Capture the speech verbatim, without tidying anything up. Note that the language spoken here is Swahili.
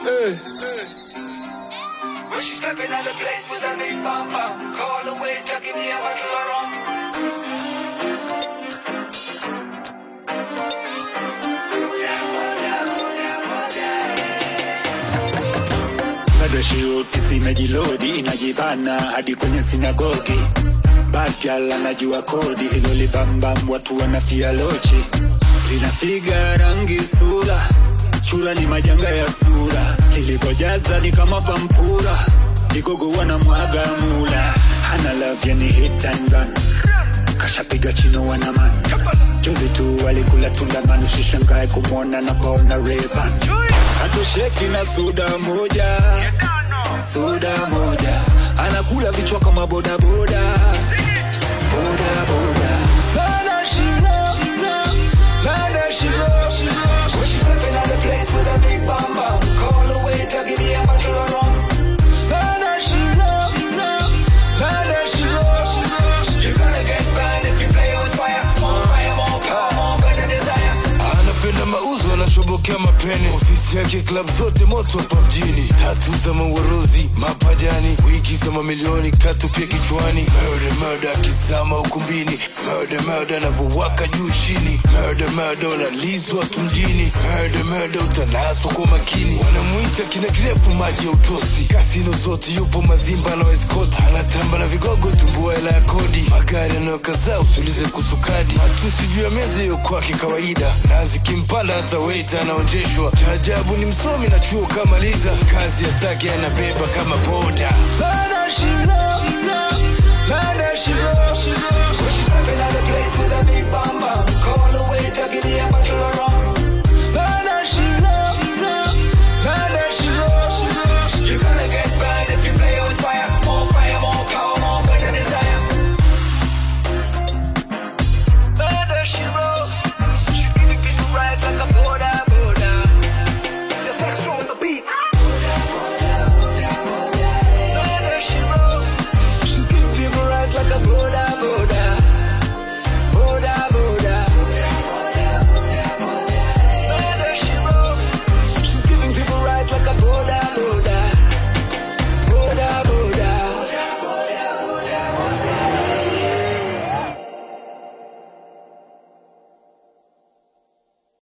Hey. When she stepping out the place with a big bam bam, call away to give me a bottle of rum. Shiroti simejilodi inajibana hadi kwenye sinagogi. Bad girl anajua kodi hilo libambam watu wanafia lochi. Linafiga rangi sura, chura ni majanga ya sura. Kilivyojaza ni kama pampura, vigogo wanamwaga mula. Hana love yani hit and run, kashapiga chino wanaman. Juzi tu walikula tunda manu shishangae kumwona na paona Rayvan. Hatosheki na soda moja, soda moja. Anakula vichwa kama boda boda, boda boda. Lana shiro, lana shiro. When she's stepping out the place with a big bam bam, call away to give me a bottle of rum. Lana shiro, lana shiro. You're gonna get burned if you play with fire. More fire, more power, more better desire. Anapenda mauzo anashobokea mapene. Ofisi yake club zote moto hapa mjini. Tatu za mawarozi, mapajani, wiki za mamilioni katu pia kichwani. Murder murder kisama ukumbini. Murder murder anavowaka juu chini. Murder murder unalizwa tumjini. Murder murder utanaswa kwa makini. Wanamuita kina kirefu maji ya utosi. Kasino zote yupo mazimba na weskoti. Anatamba na vigogo tumbua hela ya kodi. Magari anayokaza usulize kusukadi. Matusi juu ya meza hiyo kwake kawaida. Nazi kimpanda hata waiter anaonjeshwa. Chajabu ni msomi na chuo kamaliza. Kazi yatake anabeba kama boda. Lana shiro, lana shiro.